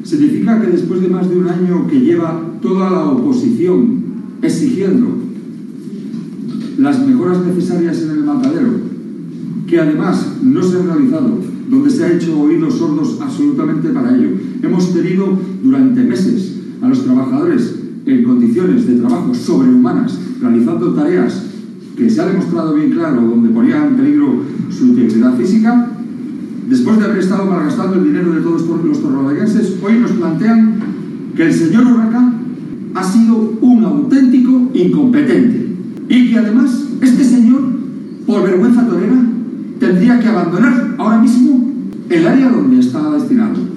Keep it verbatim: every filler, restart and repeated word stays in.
significa que después de más de un año que lleva toda la oposición exigiendo las mejoras necesarias en el matadero, que además no se han realizado, donde se ha hecho oídos sordos absolutamente para ello. Hemos tenido durante meses a los trabajadores en condiciones de trabajo sobrehumanas, realizando tareas que se ha demostrado bien claro donde ponía en peligro su integridad física. Después de haber estado malgastando el dinero de todos los torrelaviejenses, hoy nos plantean que el señor Urraca ha sido un auténtico incompetente y que además este señor, por vergüenza torera, tendría que abandonar ahora mismo el área donde está destinado.